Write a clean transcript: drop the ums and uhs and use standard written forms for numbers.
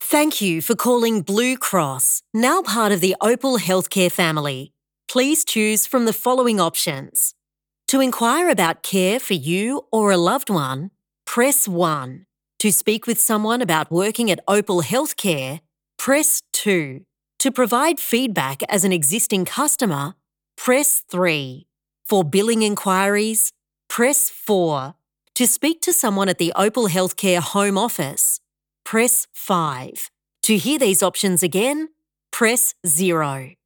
Thank you for calling Blue Cross, now part of the Opal Healthcare family. Please choose from the following options. To inquire about care for you or a loved one, press 1. To speak with someone about working at Opal Healthcare, press 2. To provide feedback as an existing customer, press 3. For billing inquiries, press 4. To speak to someone at the Opal Healthcare home office, press 5. To hear these options again, press 0.